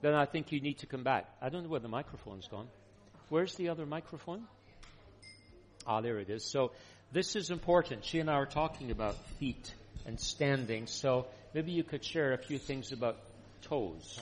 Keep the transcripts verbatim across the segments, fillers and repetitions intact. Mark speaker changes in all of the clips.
Speaker 1: then I think you need to come back. I don't know where the microphone's gone. Where's the other microphone? Ah, there it is. So this is important. She and I are talking about feet and standing. So maybe you could share a few things about toes.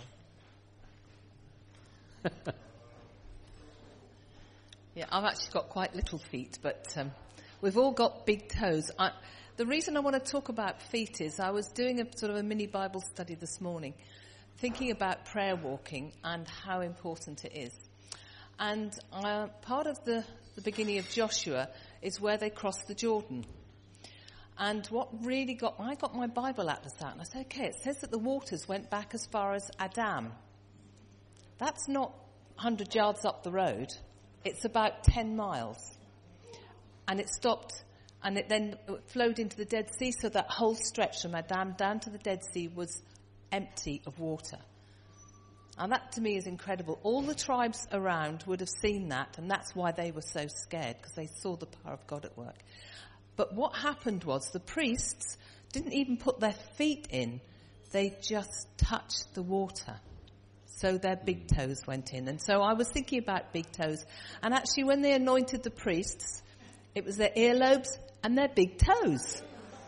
Speaker 2: Yeah, I've actually got quite little feet, but um, we've all got big toes. I, the reason I want to talk about feet is I was doing a sort of a mini Bible study this morning, thinking about prayer walking and how important it is. And uh, part of the, the beginning of Joshua is where they crossed the Jordan. And what really got, I got my Bible atlas out and I said, okay, it says that the waters went back as far as Adam. That's not one hundred yards up the road. It's about ten miles. And it stopped, and it then flowed into the Dead Sea, so that whole stretch from Adam down to the Dead Sea was empty of water. And that to me is incredible. All the tribes around would have seen that, and that's why they were so scared, because they saw the power of God at work. But what happened was the priests didn't even put their feet in. They just touched the water. So their big toes went in. And so I was thinking about big toes. And actually when they anointed the priests, it was their earlobes and their big toes.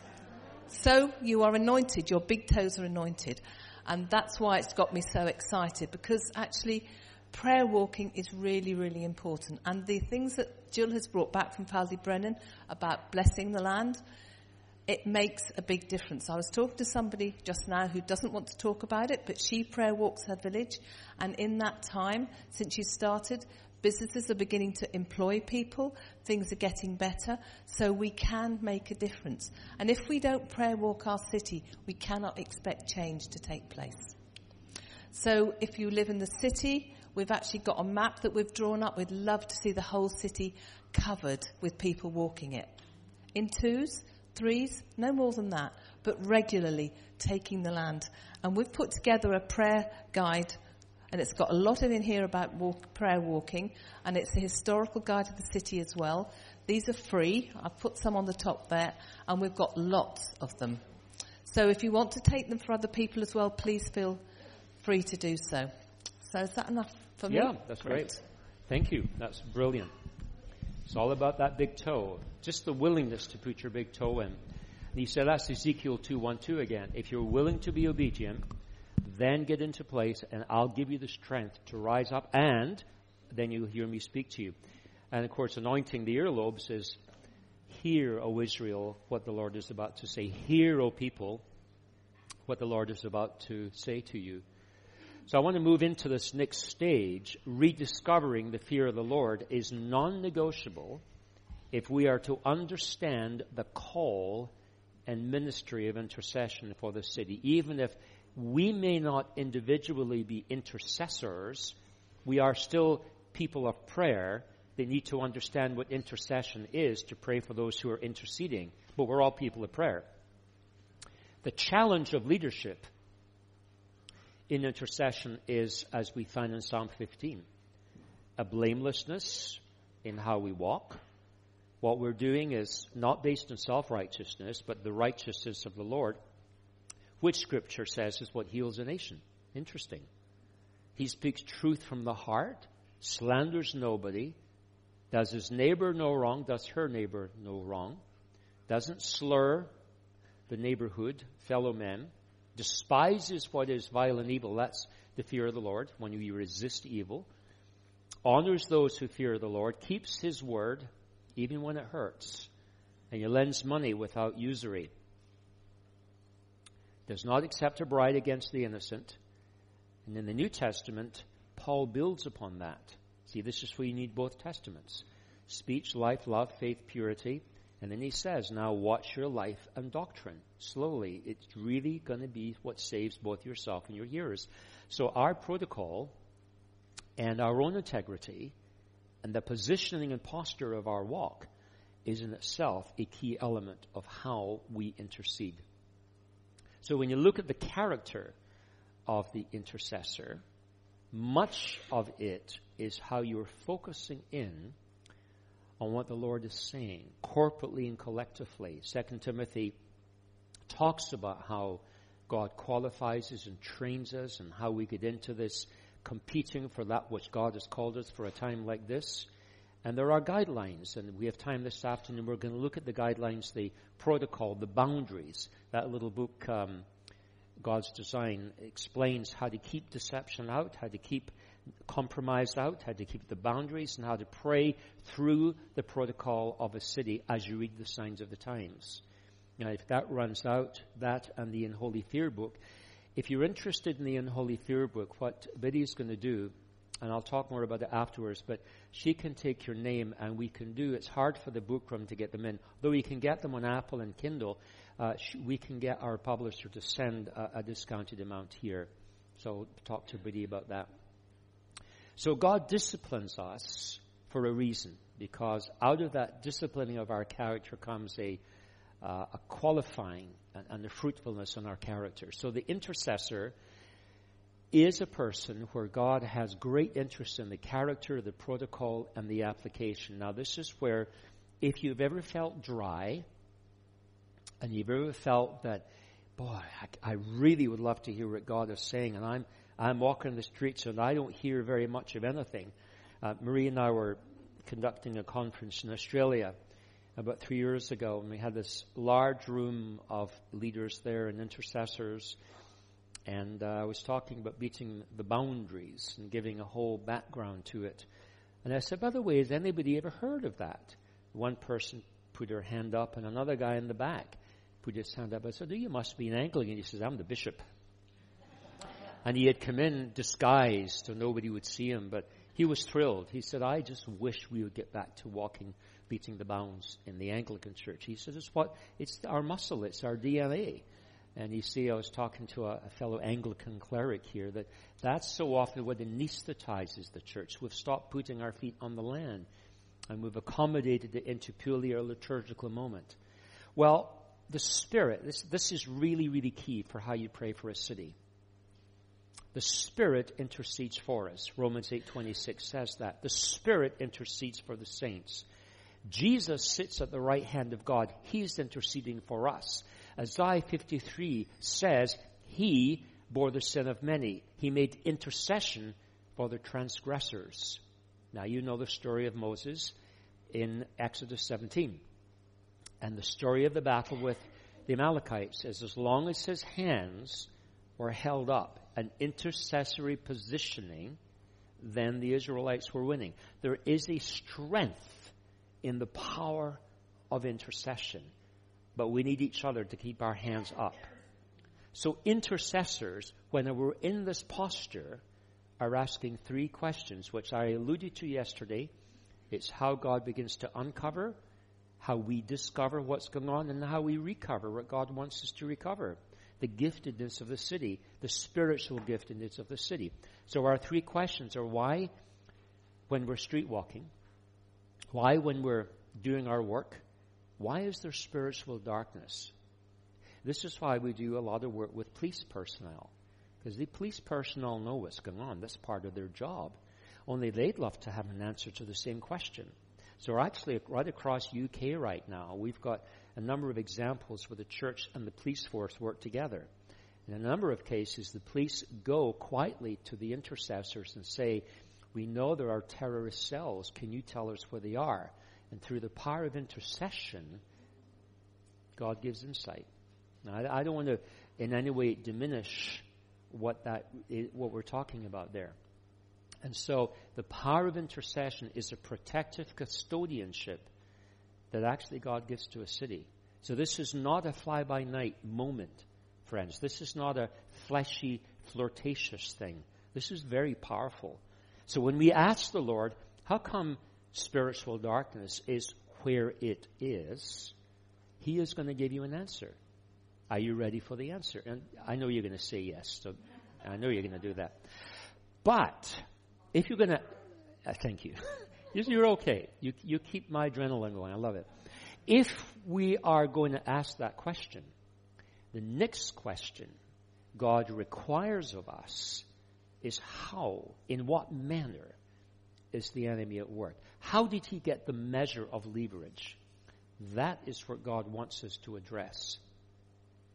Speaker 2: So you are anointed. Your big toes are anointed. And that's why it's got me so excited, because actually prayer walking is really, really important. And the things that Jill has brought back from Faldy Brennan about blessing the land, it makes a big difference. I was talking to somebody just now who doesn't want to talk about it, but she prayer walks her village. And in that time, since she started, businesses are beginning to employ people. Things are getting better. So we can make a difference. And if we don't prayer walk our city, we cannot expect change to take place. So if you live in the city, we've actually got a map that we've drawn up. We'd love to see the whole city covered with people walking it. In twos, threes, no more than that, but regularly taking the land. And we've put together a prayer guide, and it's got a lot of in here about walk, prayer walking, and it's a historical guide of the city as well. These are free. I've put some on the top there, and we've got lots of them. So if you want to take them for other people as well, please feel free to do so. So is that enough for me?
Speaker 1: Yeah, that's great. great. Thank you. That's brilliant. It's all about that big toe. Just the willingness to put your big toe in. And he said that's Ezekiel two one two again. If you're willing to be obedient, then get into place, and I'll give you the strength to rise up, and then you'll hear me speak to you. And of course, anointing the earlobes is, hear, O Israel, what the Lord is about to say. Hear, O people, what the Lord is about to say to you. So I want to move into this next stage. Rediscovering the fear of the Lord is non-negotiable if we are to understand the call and ministry of intercession for the city. Even if we may not individually be intercessors, we are still people of prayer. They need to understand what intercession is to pray for those who are interceding. But we're all people of prayer. The challenge of leadership in intercession is, as we find in Psalm fifteen, a blamelessness in how we walk. What we're doing is not based on self-righteousness, but the righteousness of the Lord, which Scripture says is what heals a nation. Interesting. He speaks truth from the heart, slanders nobody, does his neighbor no wrong, does her neighbor no wrong, doesn't slur the neighborhood, fellow men, despises what is vile and evil. That's the fear of the Lord, when you resist evil. Honors those who fear the Lord, keeps his word, even when it hurts, and he lends money without usury. Does not accept a bribe against the innocent. And in the New Testament, Paul builds upon that. See, this is where you need both testaments. Speech, life, love, faith, purity. And then he says, now watch your life and doctrine. Slowly, it's really going to be what saves both yourself and your hearers. So our protocol and our own integrity and the positioning and posture of our walk is in itself a key element of how we intercede. So when you look at the character of the intercessor, much of it is how you're focusing in on what the Lord is saying, corporately and collectively. Second Timothy talks about how God qualifies us and trains us and how we get into this competing for that which God has called us for a time like this. And there are guidelines, and we have time this afternoon. We're going to look at the guidelines, the protocol, the boundaries. That little book, um, God's Design, explains how to keep deception out, how to keep compromise out, how to keep the boundaries, and how to pray through the protocol of a city as you read the signs of the times. Now, if that runs out, that and the Unholy Fear book, if you're interested in the Unholy Fear book, what Biddy's going to do, and I'll talk more about it afterwards, but she can take your name and we can do, it's hard for the book room to get them in, though you can get them on Apple and Kindle, uh, sh- we can get our publisher to send a, a discounted amount here. So talk to Biddy about that. So God disciplines us for a reason, because out of that disciplining of our character comes a Uh, a qualifying and, and a fruitfulness in our character. So the intercessor is a person where God has great interest in the character, the protocol, and the application. Now this is where, if you've ever felt dry, and you've ever felt that, boy, I, I really would love to hear what God is saying, and I'm I'm walking the streets and I don't hear very much of anything. Uh, Marie and I were conducting a conference in Australia about three years ago, and we had this large room of leaders there and intercessors, and uh, I was talking about beating the boundaries and giving a whole background to it. And I said, by the way, has anybody ever heard of that? One person put her hand up, and another guy in the back put his hand up. I said, oh, you must be an Anglican. He says, I'm the bishop. And he had come in disguised so nobody would see him, but he was thrilled. He said, I just wish we would get back to walking, beating the bounds in the Anglican Church. He said, it's what, it's our muscle, it's our D N A. And you see, I was talking to a, a fellow Anglican cleric here, that that's so often what anesthetizes the church. We've stopped putting our feet on the land, and we've accommodated it into purely a liturgical moment. Well, the Spirit, this, this is really, really key for how you pray for a city. The Spirit intercedes for us. Romans eight twenty-six says that. The Spirit intercedes for the saints. Jesus sits at the right hand of God. He's interceding for us. Isaiah fifty-three says He bore the sin of many. He made intercession for the transgressors. Now you know the story of Moses in Exodus seventeen. And the story of the battle with the Amalekites is, as long as his hands were held up, an intercessory positioning, then the Israelites were winning. There is a strength in the power of intercession, but we need each other to keep our hands up. So intercessors, when we're in this posture, are asking three questions, which I alluded to yesterday. It's how God begins to uncover, how we discover what's going on, and how we recover what God wants us to recover. The giftedness of the city, the spiritual giftedness of the city. So our three questions are: why when we're street walking? Why when we're doing our work? Why is there spiritual darkness? This is why we do a lot of work with police personnel, because the police personnel know what's going on. That's part of their job. Only they'd love to have an answer to the same question. So we're actually right across U K right now, we've got a number of examples where the church and the police force work together. In a number of cases, the police go quietly to the intercessors and say, we know there are terrorist cells. Can you tell us where they are? And through the power of intercession, God gives insight. Now, I, I don't want to in any way diminish what that is, what we're talking about there. And so the power of intercession is a protective custodianship that actually God gives to a city. So this is not a fly-by-night moment, friends. This is not a fleshy, flirtatious thing. This is very powerful. So when we ask the Lord, how come spiritual darkness is where it is, He is going to give you an answer. Are you ready for the answer? And I know you're going to say yes. So I know you're going to do that. But if you're going to, uh, thank you. You're okay. You, you keep my adrenaline going. I love it. If we are going to ask that question, the next question God requires of us is how, in what manner is the enemy at work? How did he get the measure of leverage? That is what God wants us to address.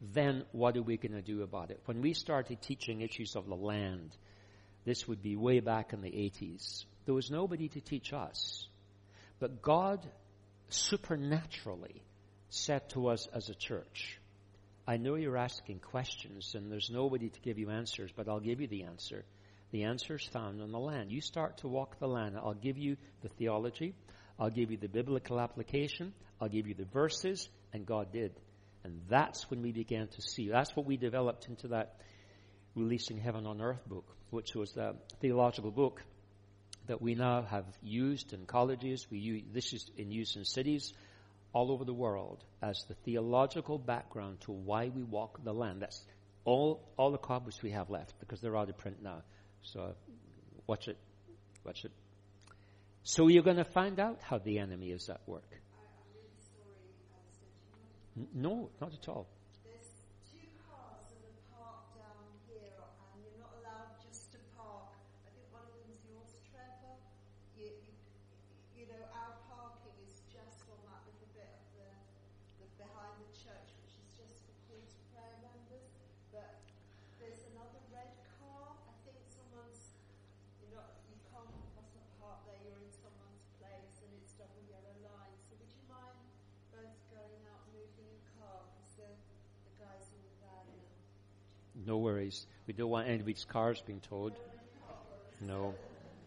Speaker 1: then what are we going to do about it? When we started teaching issues of the land, this would be way back in the eighties. There was nobody to teach us. But God supernaturally said to us as a church, I know you're asking questions and there's nobody to give you answers, but I'll give you the answer. The answer is found on the land. You start to walk the land. I'll give you the theology. I'll give you the biblical application. I'll give you the verses. And God did. And that's when we began to see. That's what we developed into that Releasing Heaven on Earth book, which was the theological book that we now have used in colleges. We use, this is in use in cities all over the world as the theological background to why we walk the land. That's all, all the copies we have left because they're out of print now. So watch it. Watch it. So you're going to find out how the enemy is at work.
Speaker 3: I, I'm really sorry, Alistair.
Speaker 1: N- no, not at all.
Speaker 3: There's two cars that are parked down here, and you're not allowed just to park. I think one of them is yours, Trevor. You, you, you know, our parking is just on that little bit of the, the behind the church, which is just for Queen's prayer members. But there's another red car. I think someone's, you know, you can't, mustn't park there. You're in someone's place, and it's double yellow line. So would you mind both going out and moving a car, because the, the guy's in the van now.
Speaker 1: No worries. We don't want anybody's cars being towed. No.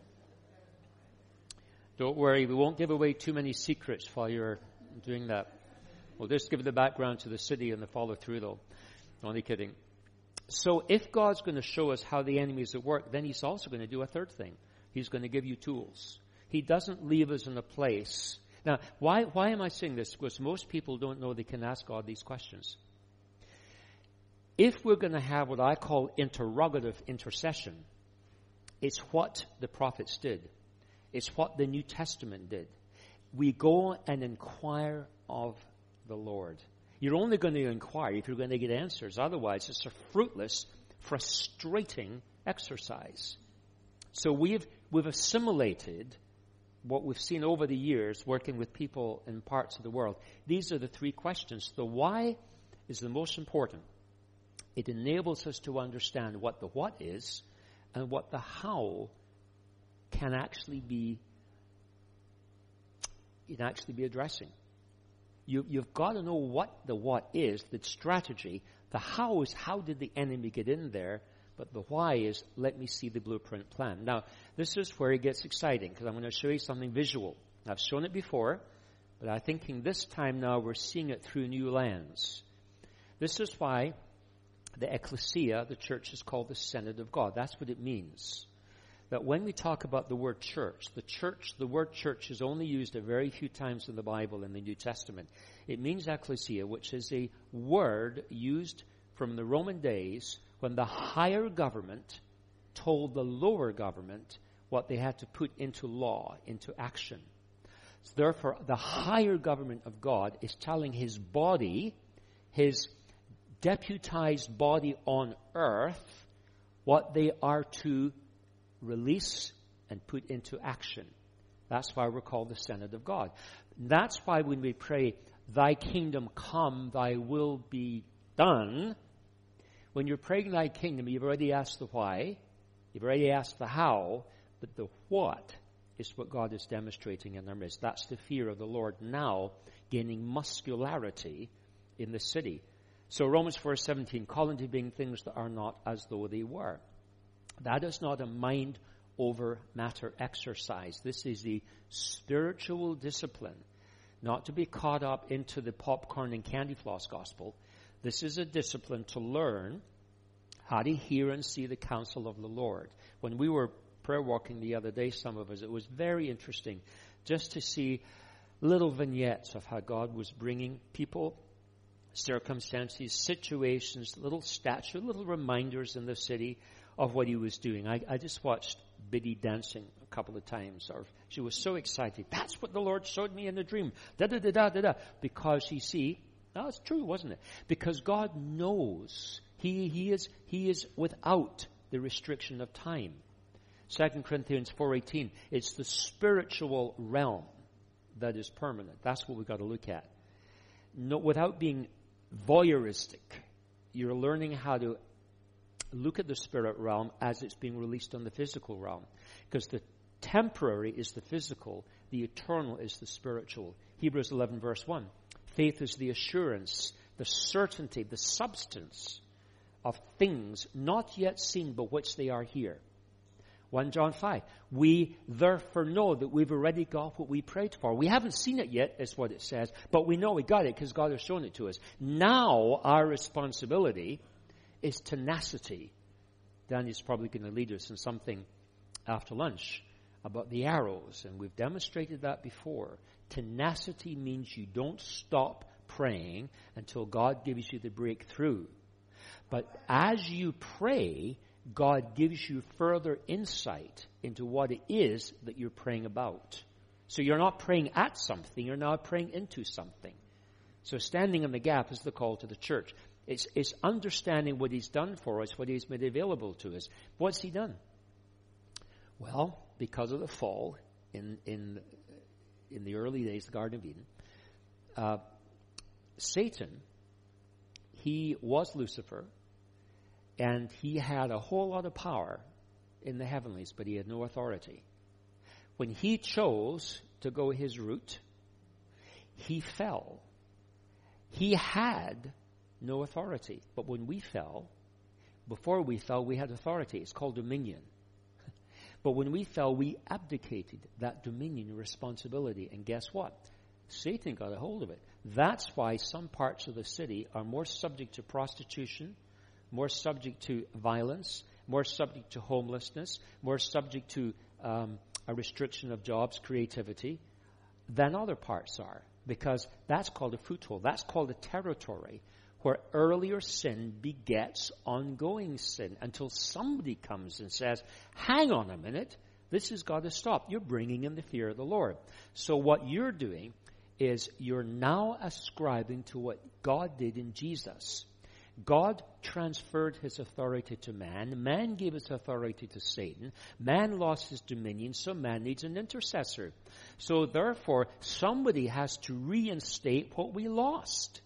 Speaker 1: Don't worry. We won't give away too many secrets while you're doing that. We'll just give the background to the city and the follow through, though. Only kidding. So if God's going to show us how the enemy is at work, then he's also going to do a third thing. He's going to give you tools. He doesn't leave us in a place. Now, why, why am I saying this? Because most people don't know they can ask God these questions. If we're going to have what I call interrogative intercession, it's what the prophets did. It's what the New Testament did. We go and inquire of the Lord. You're only going to inquire if you're going to get answers. Otherwise, it's a fruitless, frustrating exercise. So we've we've assimilated what we've seen over the years working with people in parts of the world. These are the three questions. The why is the most important. It enables us to understand what the what is and what the how can actually be it actually be addressing. You, you've got to know what the what is, the strategy. The how is how did the enemy get in there, but the why is let me see the blueprint plan. Now, this is where it gets exciting because I'm going to show you something visual. I've shown it before, but I'm thinking this time now we're seeing it through a new lens. This is why the ecclesia, the church, is called the Senate of God. That's what it means. That when we talk about the word church, the church, the word church is only used a very few times in the Bible in the New Testament. It means ecclesia, which is a word used from the Roman days when the higher government told the lower government what they had to put into law, into action. So therefore, the higher government of God is telling his body, his deputized body on earth, what they are to release and put into action. That's why we're called the Senate of God. That's why when we pray, thy kingdom come, thy will be done, when you're praying thy kingdom, you've already asked the why, you've already asked the how, but the what is what God is demonstrating in our midst. That's the fear of the Lord now gaining muscularity in the city. So Romans four seventeen, call into being things that are not as though they were. That is not a mind over matter exercise. This is the spiritual discipline, not to be caught up into the popcorn and candy floss gospel. This is a discipline to learn how to hear and see the counsel of the Lord. When we were prayer walking the other day, some of us, it was very interesting just to see little vignettes of how God was bringing people, circumstances, situations, little statues, little reminders in the city of what he was doing. I, I just watched Biddy dancing a couple of times. Or she was so excited. That's what the Lord showed me in the dream. Da da da da da da. Because you see, no, it's true, wasn't it? Because God knows He He is He is without the restriction of time. Second Corinthians four eighteen. It's the spiritual realm that is permanent. That's what we've got to look at. No, without being voyeuristic you're learning how to look at the spirit realm as it's being released on the physical realm. Because the temporary is the physical, the eternal is the spiritual. Hebrews eleven verse one. Faith is the assurance, the certainty, the substance of things not yet seen, but which they are here. First John five. We therefore know that we've already got what we prayed for. We haven't seen it yet, is what it says, but we know we got it because God has shown it to us. Now our responsibility is tenacity. Danny's probably going to lead us in something after lunch about the arrows, and we've demonstrated that before. Tenacity means you don't stop praying until God gives you the breakthrough. But as you pray, God gives you further insight into what it is that you're praying about. So you're not praying at something, you're now praying into something. So standing in the gap is the call to the church. It's, it's understanding what he's done for us, what he's made available to us. What's he done? Well, because of the fall in in in the early days of the Garden of Eden, uh, Satan, he was Lucifer, and he had a whole lot of power in the heavenlies, but he had no authority. When he chose to go his route, he fell. He had no authority. But when we fell, before we fell, we had authority. It's called dominion. But when we fell, we abdicated that dominion and responsibility. And guess what? Satan got a hold of it. That's why some parts of the city are more subject to prostitution, more subject to violence, more subject to homelessness, more subject to um, a restriction of jobs, creativity, than other parts are. Because that's called a foothold. That's called a territory where earlier sin begets ongoing sin until somebody comes and says, hang on a minute, this has got to stop. You're bringing in the fear of the Lord. So what you're doing is you're now ascribing to what God did in Jesus. God transferred his authority to man. Man gave his authority to Satan. Man lost his dominion, so man needs an intercessor. So therefore, somebody has to reinstate what we lost.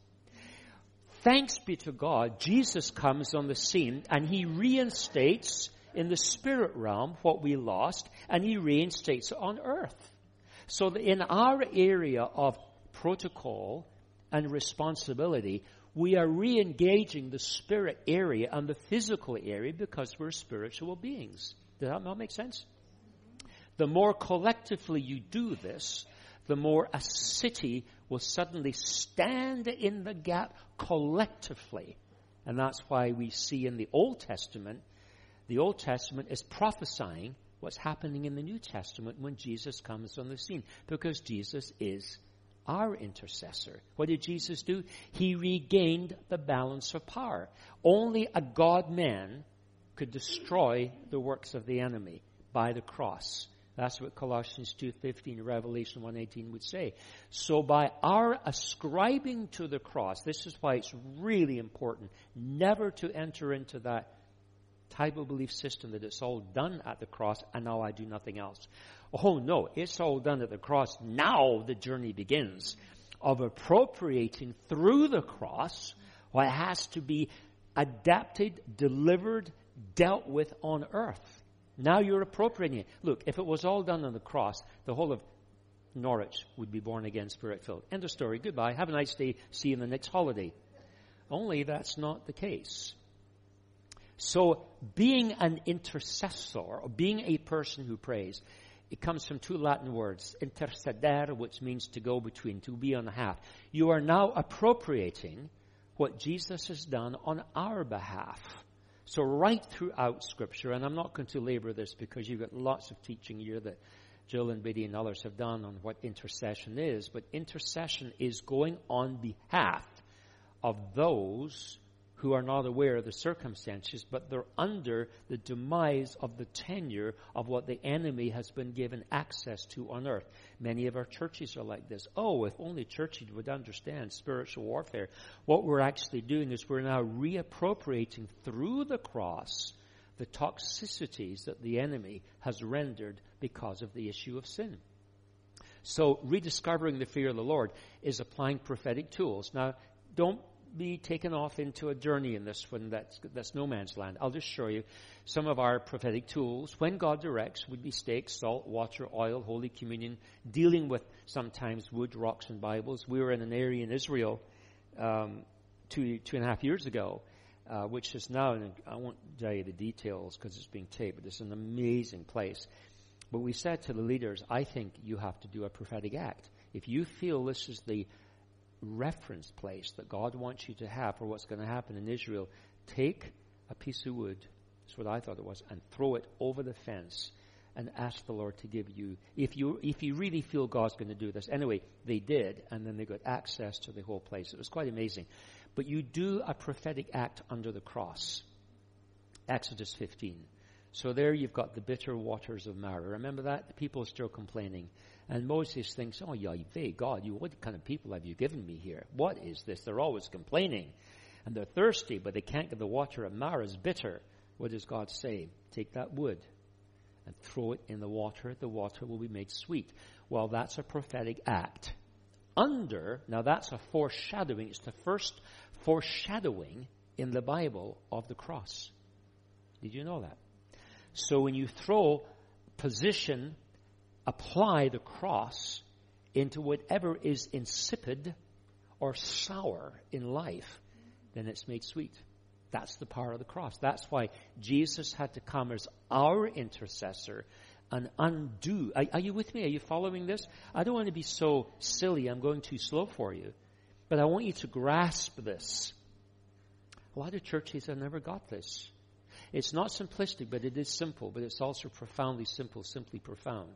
Speaker 1: Thanks be to God, Jesus comes on the scene and he reinstates in the spirit realm what we lost, and he reinstates it on earth. So that in our area of protocol and responsibility, we are re-engaging the spirit area and the physical area because we're spiritual beings. Does that not make sense? The more collectively you do this, the more a city will suddenly stand in the gap collectively. And that's why we see in the Old Testament, the Old Testament is prophesying what's happening in the New Testament when Jesus comes on the scene. Because Jesus is our intercessor. What did Jesus do? He regained the balance of power. Only a God-man could destroy the works of the enemy by the cross. That's what Colossians two fifteen and Revelation one eighteen would say. So by our ascribing to the cross, this is why it's really important never to enter into that type of belief system that it's all done at the cross and now I do nothing else. Oh no, it's all done at the cross. Now the journey begins of appropriating through the cross what has to be adapted, delivered, dealt with on earth. Now you're appropriating it. Look, if it was all done on the cross, the whole of Norwich would be born again, spirit-filled. End of story. Goodbye. Have a nice day. See you in the next holiday. Only that's not the case. So being an intercessor, or being a person who prays, it comes from two Latin words. Interceder, which means to go between, to be on the half. You are now appropriating what Jesus has done on our behalf. So right throughout Scripture, and I'm not going to labor this because you've got lots of teaching here that Jill and Biddy and others have done on what intercession is, but intercession is going on behalf of those who are not aware of the circumstances, but they're under the demise of the tenure of what the enemy has been given access to on earth. Many of our churches are like this. Oh, if only churches would understand spiritual warfare. What we're actually doing is we're now reappropriating through the cross the toxicities that the enemy has rendered because of the issue of sin. So rediscovering the fear of the Lord is applying prophetic tools. Now, don't be taken off into a journey in this one that's, that's no man's land. I'll just show you some of our prophetic tools. When God directs, would be stakes, salt, water, oil, Holy Communion, dealing with sometimes wood, rocks, and Bibles. We were in an area in Israel um, two, two and a half years ago, uh, which is now, and I won't tell you the details because it's being taped, but it's an amazing place. But we said to the leaders, I think you have to do a prophetic act. If you feel this is the reference place that God wants you to have for what's going to happen in Israel, take a piece of wood, that's what I thought it was, and throw it over the fence and ask the Lord to give you, if you if you really feel God's going to do this. Anyway, they did, and then they got access to the whole place. It was quite amazing. But you do a prophetic act under the cross. Exodus fifteen. So there you've got the bitter waters of Marah. Remember that? The people are still complaining. And Moses thinks, oh, Yahweh, God, you, what kind of people have you given me here? What is this? They're always complaining. And they're thirsty, but they can't get the water of Marah. It's bitter. What does God say? Take that wood and throw it in the water. The water will be made sweet. Well, that's a prophetic act. Under, now that's a foreshadowing. It's the first foreshadowing in the Bible of the cross. Did you know that? So when you throw, position, apply the cross into whatever is insipid or sour in life, then it's made sweet. That's the power of the cross. That's why Jesus had to come as our intercessor and undo. Are, are you with me? Are you following this? I don't want to be so silly. I'm going too slow for you. But I want you to grasp this. A lot of churches have never got this. It's not simplistic, but it is simple. But it's also profoundly simple, simply profound.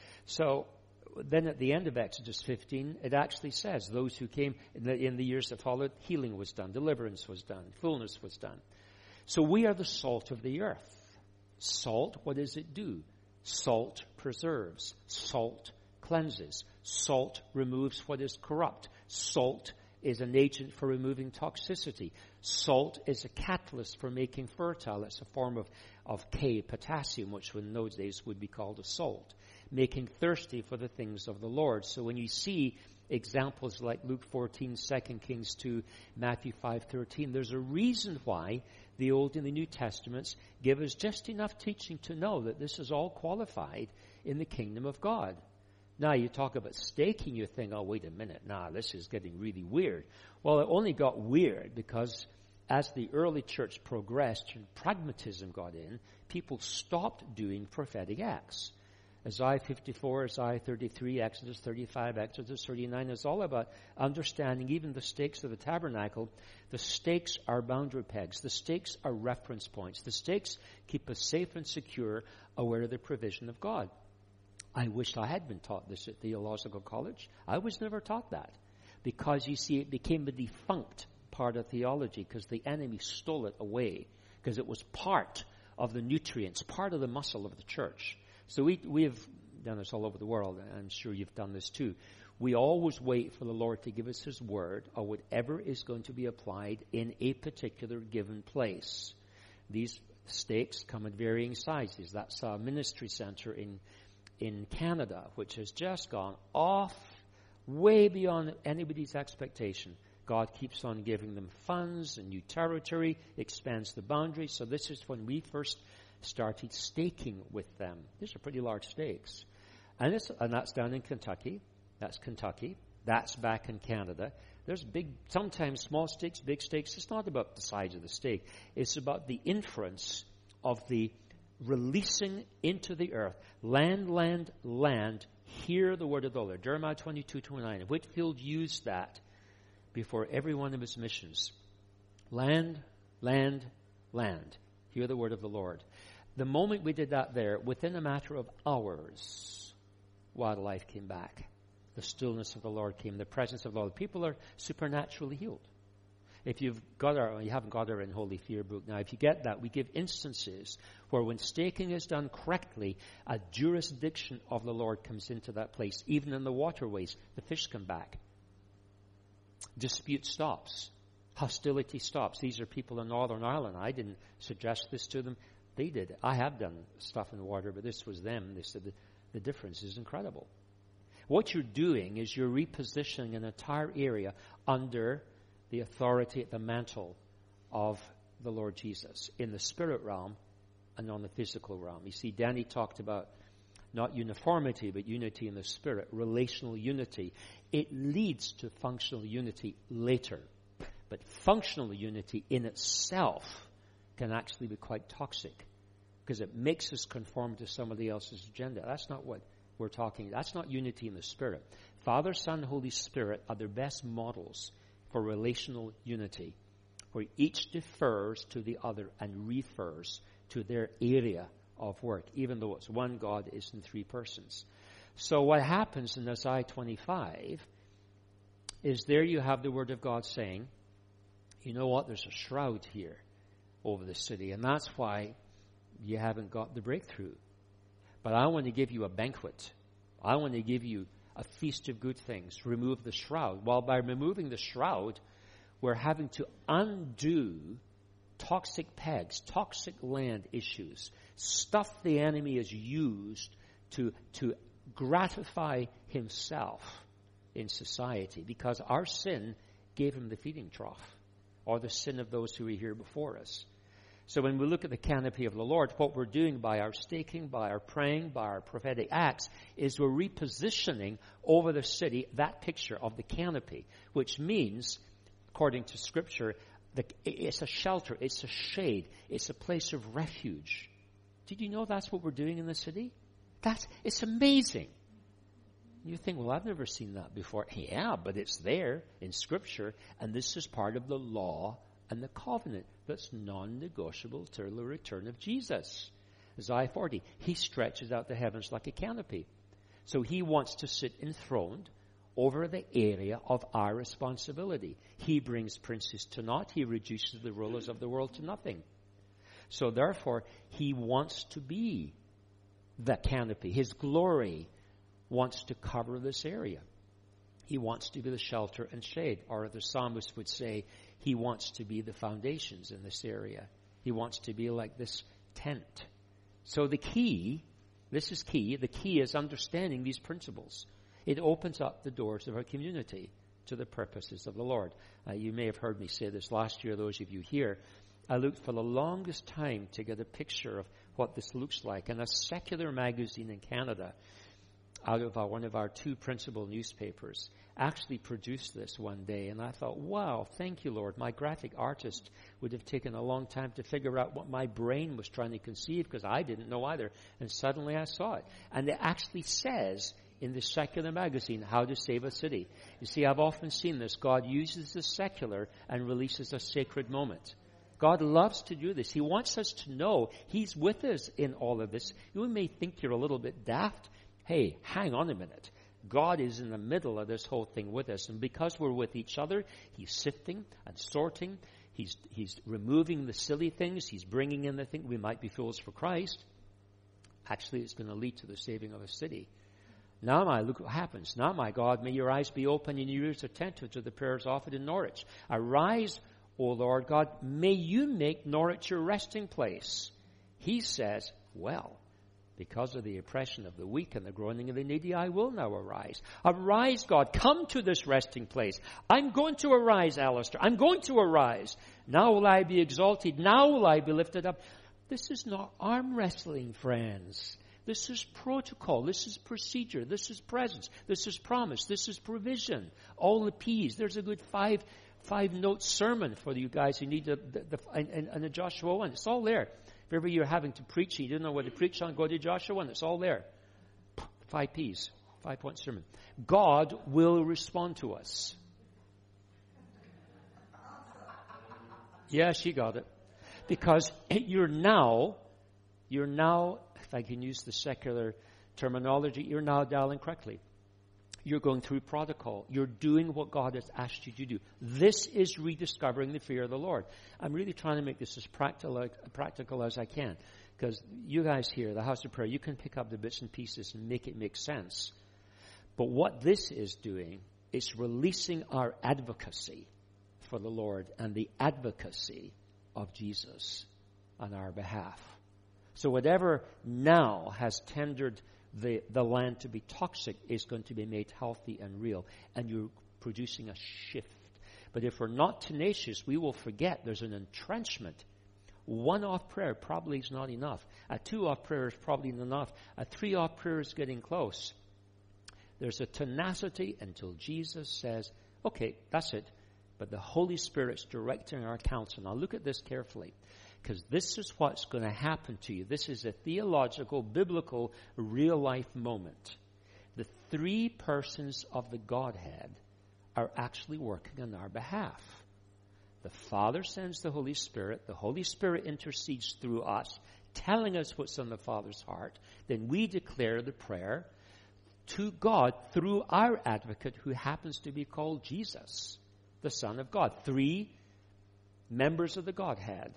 Speaker 1: So then at the end of Exodus fifteen, it actually says those who came in the, in the years that followed, healing was done, deliverance was done, fullness was done. So we are the salt of the earth. Salt, what does it do? Salt preserves. Salt cleanses. Salt removes what is corrupt. Salt is an agent for removing toxicity. Salt is a catalyst for making fertile. It's a form of, of K, potassium, which in those days would be called a salt. Making thirsty for the things of the Lord. So when you see examples like Luke fourteen, Second Kings two, Matthew five thirteen, there's a reason why the Old and the New Testaments give us just enough teaching to know that this is all qualified in the kingdom of God. Now you talk about staking, you think, oh, wait a minute, nah, this is getting really weird. Well, it only got weird because as the early church progressed and pragmatism got in, people stopped doing prophetic acts. Isaiah fifty-four, Isaiah thirty-three, Exodus thirty-five, Exodus thirty-nine is all about understanding even the stakes of the tabernacle. The stakes are boundary pegs. The stakes are reference points. The stakes keep us safe and secure, aware of the provision of God. I wish I had been taught this at Theological College. I was never taught that because, you see, it became a defunct part of theology because the enemy stole it away because it was part of the nutrients, part of the muscle of the church. So we we have done this all over the world, and I'm sure you've done this too. We always wait for the Lord to give us His word or whatever is going to be applied in a particular given place. These stakes come in varying sizes. That's a ministry center in in Canada, which has just gone off way beyond anybody's expectation. God keeps on giving them funds and new territory, expands the boundaries. So this is when we first started staking with them. These are pretty large stakes. And, it's, and that's down in Kentucky. That's Kentucky. That's back in Canada. There's big, sometimes small stakes, big stakes. It's not about the size of the stake. It's about the inference of the releasing into the earth. Land, land, land. Hear the word of the Lord. Jeremiah twenty-two twenty-nine. Whitefield used that before every one of his missions. Land, land, land. Hear the word of the Lord. The moment we did that there, within a matter of hours, wildlife came back. The stillness of the Lord came. The presence of the Lord. People are supernaturally healed. If you've got our, you haven't got our in Holy Fear book now, if you get that, we give instances where when staking is done correctly, a jurisdiction of the Lord comes into that place. Even in the waterways, the fish come back. Dispute stops. Hostility stops. These are people in Northern Ireland. I didn't suggest this to them. They did. I have done stuff in the water, but this was them. They said the, the difference is incredible. What you're doing is you're repositioning an entire area under the authority, the mantle of the Lord Jesus in the spirit realm and on the physical realm. You see, Danny talked about not uniformity, but unity in the spirit, relational unity. It leads to functional unity later. But functional unity in itself can actually be quite toxic because it makes us conform to somebody else's agenda. That's not what we're talking. That's not unity in the spirit. Father, Son, Holy Spirit are the best models for relational unity, where each defers to the other and refers to their area of work, even though it's one God is in three persons. So what happens in Isaiah twenty-five is there you have the Word of God saying, you know what, there's a shroud here over the city, and that's why you haven't got the breakthrough. But I want to give you a banquet. I want to give you a feast of good things. Remove the shroud. Well, by removing the shroud, we're having to undo toxic pegs, toxic land issues, stuff the enemy has used to, to gratify himself in society, because our sin gave him the feeding trough, or the sin of those who were here before us. So when we look at the canopy of the Lord, what we're doing by our staking, by our praying, by our prophetic acts, is we're repositioning over the city that picture of the canopy, which means, according to Scripture, the, it's a shelter, it's a shade, it's a place of refuge. Did you know that's what we're doing in the city? That's, it's amazing. You think, well, I've never seen that before. Yeah, but it's there in Scripture, and this is part of the law and the covenant that's non-negotiable till the return of Jesus. Isaiah forty, he stretches out the heavens like a canopy. So he wants to sit enthroned over the area of our responsibility. He brings princes to naught. He reduces the rulers of the world to nothing. So therefore, he wants to be the canopy. His glory wants to cover this area. He wants to be the shelter and shade. Or the psalmist would say, he wants to be the foundations in this area. He wants to be like this tent. So the key, this is key, the key is understanding these principles. It opens up the doors of our community to the purposes of the Lord. Uh, you may have heard me say this last year, those of you here. I looked for the longest time to get a picture of what this looks like. And a secular magazine in Canada, out of our, one of our two principal newspapers, actually produced this one day. And I thought, wow, thank you, Lord. My graphic artist would have taken a long time to figure out what my brain was trying to conceive, because I didn't know either. And suddenly I saw it. And it actually says in the secular magazine, how to save a city. You see, I've often seen this. God uses the secular and releases a sacred moment. God loves to do this. He wants us to know He's with us in all of this. You may think you're a little bit daft. Hey, hang on a minute. God is in the middle of this whole thing with us. And because we're with each other, He's sifting and sorting. He's, he's removing the silly things. He's bringing in the thing. We might be fools for Christ. Actually, it's going to lead to the saving of a city. Now, my, look what happens. Now, my God, may your eyes be open and your ears attentive to the prayers offered in Norwich. Arise, O Lord God, may you make Norwich your resting place. He says, well, because of the oppression of the weak and the groaning of the needy, I will now arise. Arise, God, come to this resting place. I'm going to arise, Alistair. I'm going to arise. Now will I be exalted. Now will I be lifted up. This is not arm wrestling, friends. This is protocol. This is procedure. This is presence. This is promise. This is provision. All the P's. There's a good five five note sermon for you guys who need the, the, the and, and the Joshua one. It's all there. If ever you're having to preach and you don't know what to preach on, go to Joshua one. It's all there. Five P's. Five point sermon. God will respond to us. Yeah, she got it. Because you're now, you're now, if I can use the secular terminology, you're now dialing correctly. You're going through protocol. You're doing what God has asked you to do. This is rediscovering the fear of the Lord. I'm really trying to make this as practical, practical as I can. Because you guys here, the House of Prayer, you can pick up the bits and pieces and make it make sense. But what this is doing is releasing our advocacy for the Lord and the advocacy of Jesus on our behalf. So whatever now has tendered the, the land to be toxic is going to be made healthy and real. And you're producing a shift. But if we're not tenacious, we will forget there's an entrenchment. One-off prayer probably is not enough. A two-off prayer is probably not enough. A three-off prayer is getting close. There's a tenacity until Jesus says, okay, that's it. But the Holy Spirit's directing our counsel. Now look at this carefully, because this is what's going to happen to you. This is a theological, biblical, real-life moment. The three persons of the Godhead are actually working on our behalf. The Father sends the Holy Spirit. The Holy Spirit intercedes through us, telling us what's on the Father's heart. Then we declare the prayer to God through our advocate, who happens to be called Jesus, the Son of God. Three members of the Godhead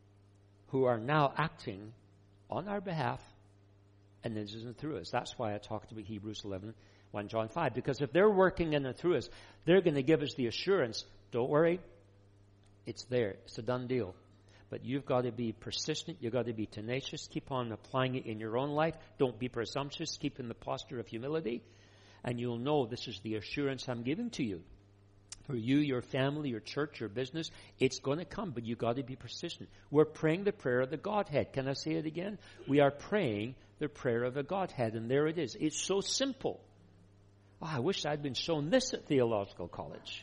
Speaker 1: who are now acting on our behalf and in and through us. That's why I talked about Hebrews eleven, First John five. Because if they're working in and through us, they're going to give us the assurance, don't worry, it's there. It's a done deal. But you've got to be persistent. You've got to be tenacious. Keep on applying it in your own life. Don't be presumptuous. Keep in the posture of humility. And you'll know this is the assurance I'm giving to you. For you, your family, your church, your business, it's going to come, but you've got to be persistent. We're praying the prayer of the Godhead. Can I say it again? We are praying the prayer of the Godhead, and there it is. It's so simple. Oh, I wish I'd been shown this at theological college.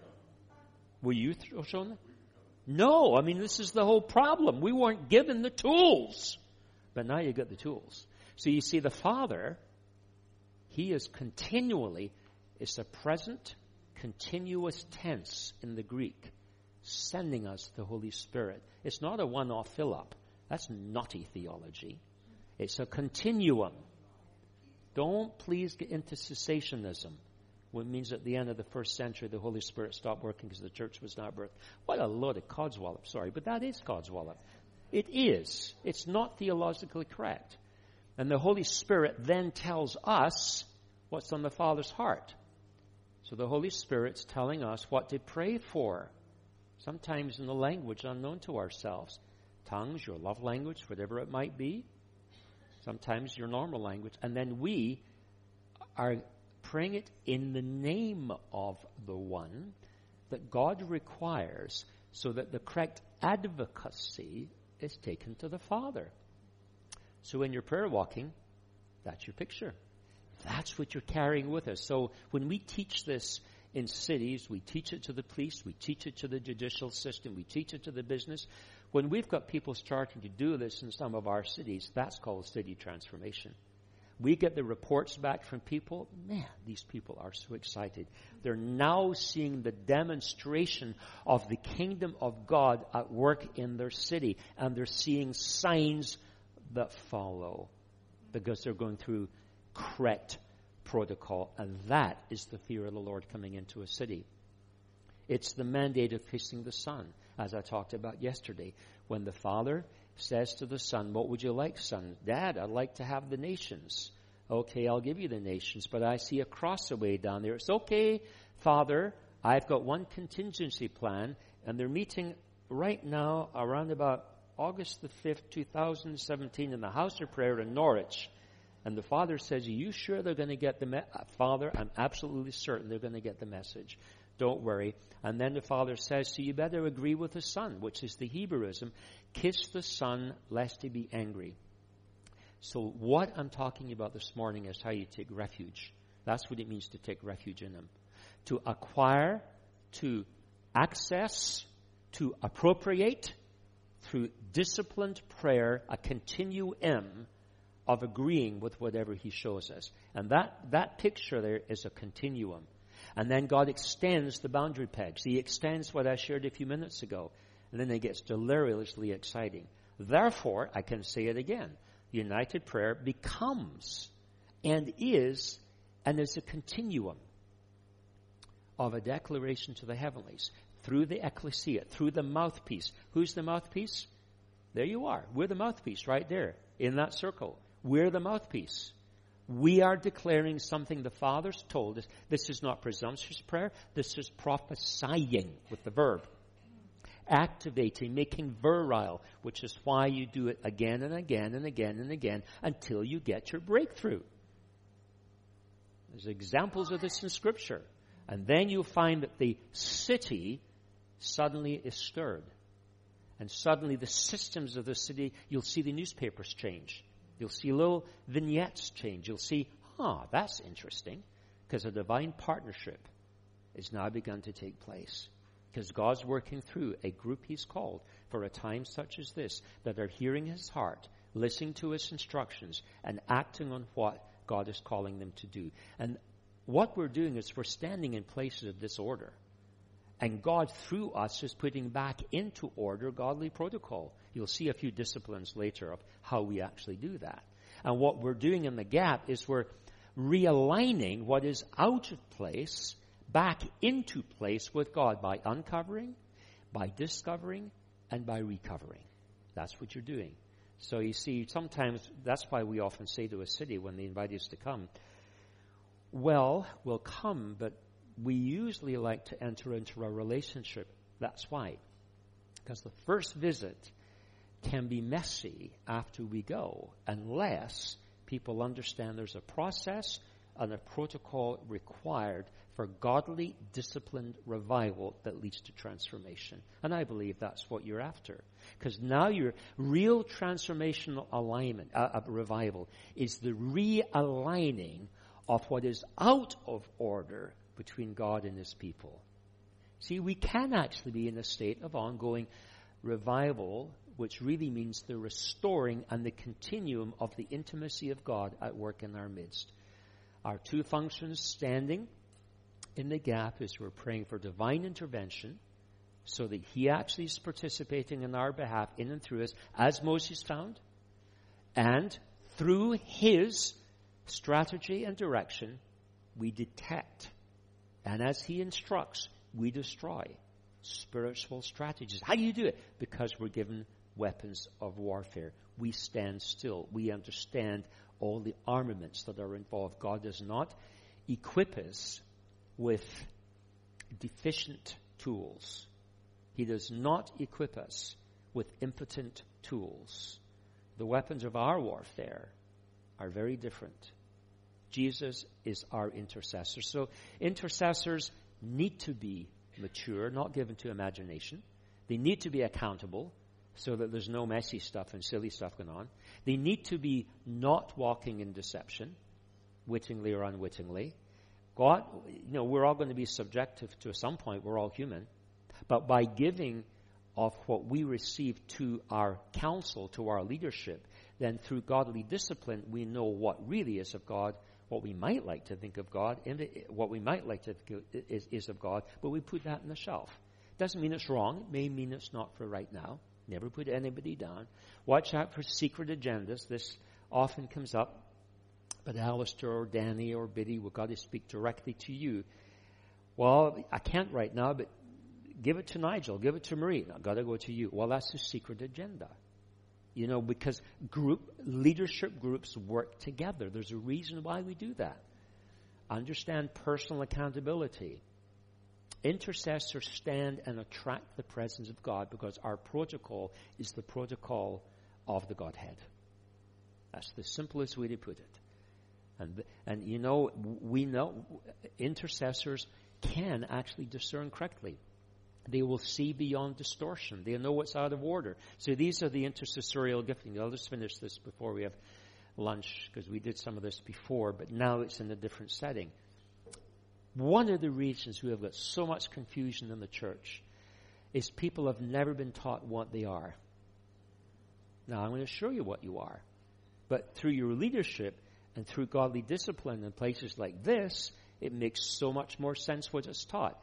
Speaker 1: Were you th- shown that? No, I mean, this is the whole problem. We weren't given the tools. But now you got the tools. So you see, the Father, He is continually, it's a present, continuous tense in the Greek, sending us the Holy Spirit. It's not a one-off fill-up. That's naughty theology. It's a continuum. Don't please get into cessationism. It means at the end of the first century, the Holy Spirit stopped working because the church was not birthed. What a load of codswallop. Sorry, but that is codswallop. It is. It's not theologically correct. And the Holy Spirit then tells us what's on the Father's heart. So the Holy Spirit's telling us what to pray for. Sometimes in the language unknown to ourselves. Tongues, your love language, whatever it might be. Sometimes your normal language. And then we are praying it in the name of the one that God requires, so that the correct advocacy is taken to the Father. So in your prayer walking, that's your picture. That's what you're carrying with us. So when we teach this in cities, we teach it to the police, we teach it to the judicial system, we teach it to the business. When we've got people starting to do this in some of our cities, that's called city transformation. We get the reports back from people. Man, these people are so excited. They're now seeing the demonstration of the kingdom of God at work in their city. And they're seeing signs that follow because they're going through correct protocol. And that is the fear of the Lord coming into a city. It's the mandate of kissing the Son, as I talked about yesterday. When the Father says to the Son, what would you like, Son? Dad, I'd like to have the nations. Okay, I'll give you the nations, but I see a cross away down there. It's okay, Father, I've got one contingency plan, and they're meeting right now around about August the fifth, two thousand seventeen in the House of Prayer in Norwich. And the Father says, are you sure they're going to get the message? Father, I'm absolutely certain they're going to get the message. Don't worry. And then the Father says, so you better agree with the Son, which is the Hebrewism. Kiss the Son, lest he be angry. So what I'm talking about this morning is how you take refuge. That's what it means to take refuge in Him. To acquire, to access, to appropriate, through disciplined prayer, a continuum of agreeing with whatever He shows us. And that, that picture there is a continuum. And then God extends the boundary pegs. He extends what I shared a few minutes ago. And then it gets deliriously exciting. Therefore, I can say it again. United prayer becomes and is and is a continuum of a declaration to the heavenlies through the ecclesia, through the mouthpiece. Who's the mouthpiece? There you are. We're the mouthpiece right there in that circle. We're the mouthpiece. We are declaring something the Father's told us. This is not presumptuous prayer. This is prophesying with the verb. Activating, making virile, which is why you do it again and again and again and again until you get your breakthrough. There's examples of this in Scripture. And then you'll find that the city suddenly is stirred. And suddenly the systems of the city, you'll see the newspapers change. You'll see little vignettes change. You'll see, huh, that's interesting. Because a divine partnership is now begun to take place. Because God's working through a group he's called for a time such as this, that are hearing his heart, listening to his instructions, and acting on what God is calling them to do. And what we're doing is we're standing in places of disorder. And God, through us, is putting back into order godly protocol. You'll see a few disciplines later of how we actually do that. And what we're doing in the gap is we're realigning what is out of place back into place with God by uncovering, by discovering, and by recovering. That's what you're doing. So you see, sometimes that's why we often say to a city when they invite us to come, well, we'll come, but we usually like to enter into a relationship. That's why. Because the first visit can be messy after we go, unless people understand there's a process and a protocol required for godly, disciplined revival that leads to transformation. And I believe that's what you're after. Because now your real transformational alignment, uh, uh, revival, is the realigning of what is out of order between God and his people. See, we can actually be in a state of ongoing revival, which really means the restoring and the continuum of the intimacy of God at work in our midst. Our two functions standing in the gap is we're praying for divine intervention so that he actually is participating in our behalf in and through us, as Moses found, and through his strategy and direction, we detect. And as he instructs, we destroy spiritual strategies. How do you do it? Because we're given weapons of warfare. We stand still. We understand all the armaments that are involved. God does not equip us with deficient tools. He does not equip us with impotent tools. The weapons of our warfare are very different. Jesus is our intercessor. So intercessors need to be mature, not given to imagination. They need to be accountable so that there's no messy stuff and silly stuff going on. They need to be not walking in deception, wittingly or unwittingly. God, you know, we're all going to be subjective to some point. We're all human. But by giving of what we receive to our counsel, to our leadership, then through godly discipline, we know what really is of God, what we might like to think of God, and what we might like to think is, is of God, but we put that on the shelf. Doesn't mean it's wrong. It may mean it's not for right now. Never put anybody down. Watch out for secret agendas. This often comes up. But Alistair or Danny or Biddy, we've got to speak directly to you. Well, I can't right now, but give it to Nigel. Give it to Marie. I've got to go to you. Well, that's a secret agenda. You know, because group leadership groups work together. There's a reason why we do that. Understand personal accountability. Intercessors stand and attract the presence of God because our protocol is the protocol of the Godhead. That's the simplest way to put it. And, and you know, we know intercessors can actually discern correctly. They will see beyond distortion. They know what's out of order. So these are the intercessorial gifting. I'll just finish this before we have lunch because we did some of this before, but now it's in a different setting. One of the reasons we have got so much confusion in the church is people have never been taught what they are. Now, I'm going to show you what you are. But through your leadership and through godly discipline in places like this, it makes so much more sense what it's taught.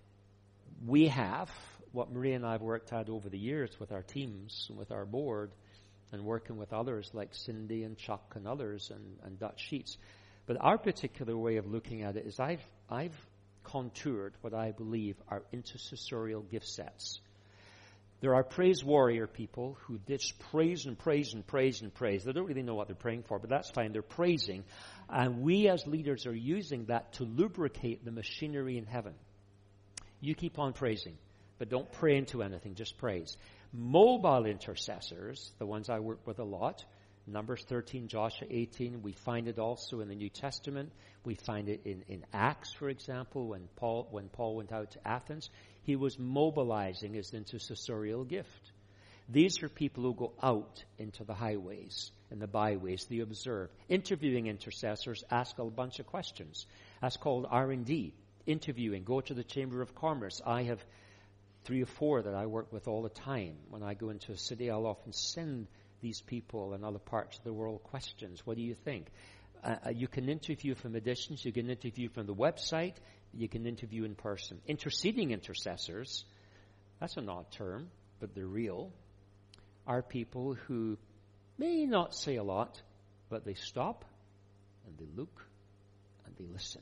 Speaker 1: We have, what Maria and I have worked out over the years with our teams and with our board and working with others like Cindy and Chuck and others and, and Dutch Sheets. But our particular way of looking at it is I've, I've contoured what I believe are intercessorial gift sets. There are praise warrior people who just praise and praise and praise and praise. They don't really know what they're praying for, but that's fine. They're praising. And we as leaders are using that to lubricate the machinery in heaven. You keep on praising, but don't pray into anything. Just praise. Mobile intercessors, the ones I work with a lot, Numbers thirteen, Joshua eighteen. We find it also in the New Testament. We find it in, in Acts, for example, when Paul when Paul went out to Athens. He was mobilizing his intercessorial gift. These are people who go out into the highways and the byways. They observe. Interviewing intercessors ask a bunch of questions. That's called R and D. Interviewing. Go to the Chamber of Commerce. I have three or four that I work with all the time. When I go into a city, I'll often send these people in other parts of the world questions. What do you think? Uh, you can interview from a distance. You can interview from the website. You can interview in person. Interceding intercessors, that's an odd term, but they're real, are people who may not say a lot, but they stop and they look and they listen.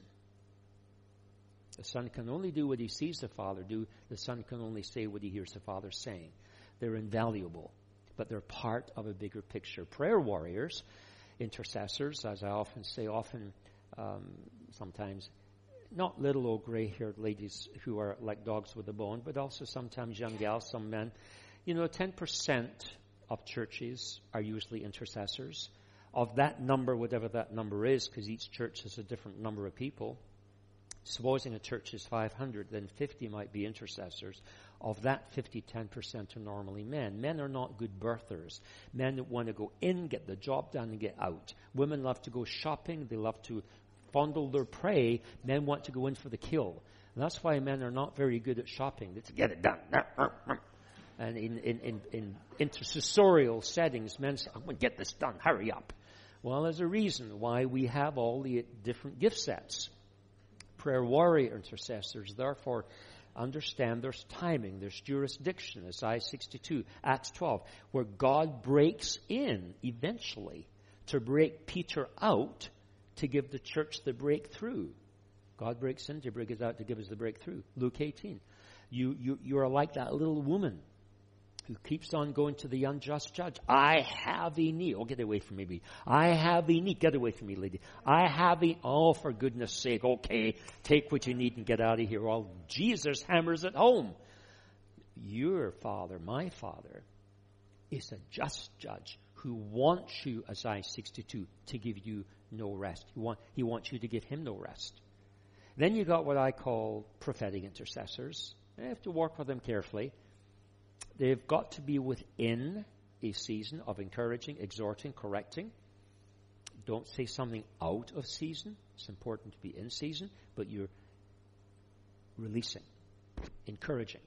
Speaker 1: The Son can only do what he sees the Father do. The Son can only say what he hears the Father saying. They're invaluable, but they're part of a bigger picture. Prayer warriors, intercessors, as I often say, often, um, sometimes, not little old gray-haired ladies who are like dogs with a bone, but also sometimes young gals, some men. You know, ten percent of churches are usually intercessors. Of that number, whatever that number is, because each church has a different number of people, supposing a church is five hundred, then fifty might be intercessors. Of that fifty, ten percent are normally men. Men are not good birthers. Men want to go in, get the job done, and get out. Women love to go shopping. They love to fondle their prey. Men want to go in for the kill. And that's why men are not very good at shopping. They get it done. And in, in, in, in intercessorial settings, men say, I'm going to get this done. Hurry up. Well, there's a reason why we have all the different gift sets. Prayer warrior intercessors, therefore, understand there's timing, there's jurisdiction. Isaiah sixty-two, Acts twelve, where God breaks in eventually to break Peter out to give the church the breakthrough. God breaks in to break us out to give us the breakthrough. Luke eighteen. You, you, you are like that little woman who keeps on going to the unjust judge. I have a need. Oh, get away from me. I have a need. Get away from me, lady. I have a... Oh, for goodness sake. Okay, take what you need and get out of here. Well, Jesus hammers it home. Your Father, my Father, is a just judge who wants you, Isaiah sixty-two, to give you no rest. He, want, he wants you to give him no rest. Then you got what I call prophetic intercessors. You have to work with them carefully. They've got to be within a season of encouraging, exhorting, correcting. Don't say something out of season. It's important to be in season, but you're releasing, encouraging.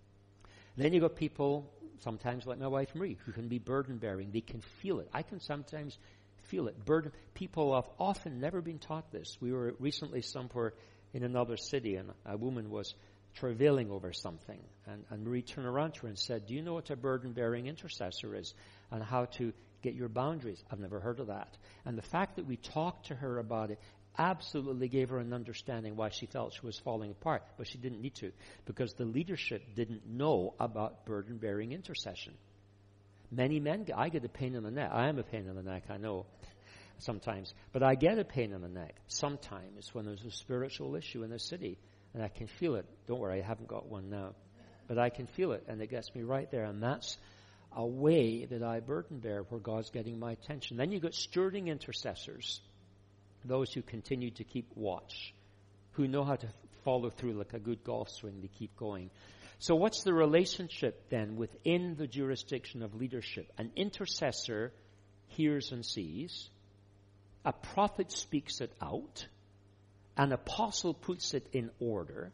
Speaker 1: Then you've got people, sometimes like my wife Marie, who can be burden-bearing. They can feel it. I can sometimes feel it. Burden. People have often never been taught this. We were recently somewhere in another city, and a woman was travailing over something. And, and Marie turned around to her and said, do you know what a burden-bearing intercessor is and how to get your boundaries? I've never heard of that. And the fact that we talked to her about it absolutely gave her an understanding why she felt she was falling apart. But she didn't need to, because the leadership didn't know about burden-bearing intercession. Many men, I get a pain in the neck. I am a pain in the neck, I know, sometimes. But I get a pain in the neck sometimes when there's a spiritual issue in the city. And I can feel it. Don't worry, I haven't got one now. But I can feel it, and it gets me right there. And that's a way that I burden bear where God's getting my attention. Then you've got stewarding intercessors, those who continue to keep watch, who know how to follow through like a good golf swing. They keep going. So what's the relationship then within the jurisdiction of leadership? An intercessor hears and sees. A prophet speaks it out. An apostle puts it in order.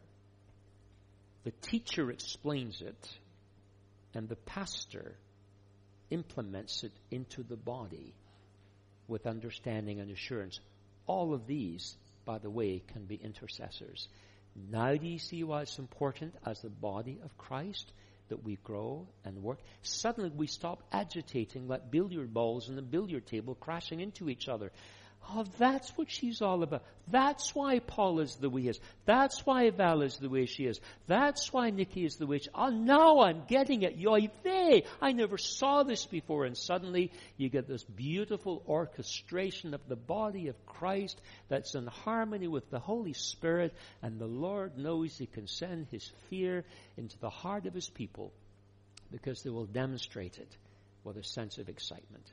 Speaker 1: The teacher explains it. And the pastor implements it into the body with understanding and assurance. All of these, by the way, can be intercessors. Now do you see why it's important as the body of Christ that we grow and work? Suddenly we stop agitating like billiard balls on the billiard table crashing into each other. Oh, that's what she's all about. That's why Paul is the way he is. That's why Val is the way she is. That's why Nikki is the way she is. Oh, now I'm getting it. Yoy vey. I never saw this before. And suddenly you get this beautiful orchestration of the body of Christ that's in harmony with the Holy Spirit. And the Lord knows he can send his fear into the heart of his people because they will demonstrate it with a sense of excitement.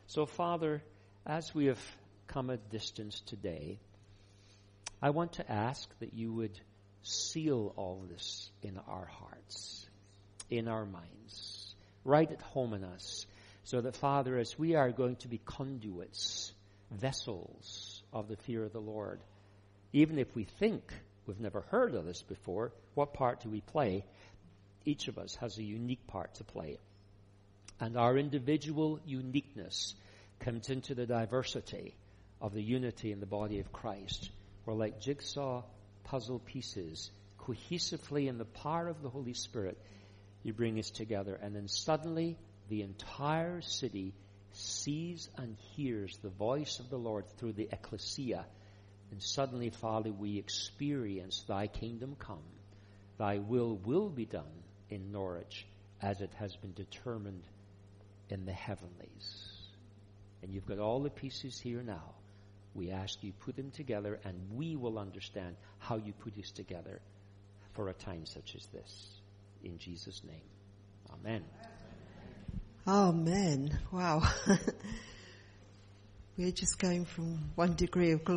Speaker 1: So, Father, as we have come a distance today, I want to ask that you would seal all this in our hearts, in our minds, right at home in us, so that, Father, as we are going to be conduits, vessels of the fear of the Lord, even if we think we've never heard of this before, what part do we play? Each of us has a unique part to play. And our individual uniqueness comes into the diversity of the unity in the body of Christ, where like jigsaw puzzle pieces, cohesively in the power of the Holy Spirit, you bring us together. And then suddenly the entire city sees and hears the voice of the Lord through the ecclesia. And suddenly, Father, we experience thy kingdom come. Thy will will be done in Norwich as it has been determined in the heavenlies. And you've got all the pieces here now. We ask you put them together, and we will understand how you put us together for a time such as this. In Jesus' name, amen.
Speaker 3: Amen. Wow. We're just going from one degree of glory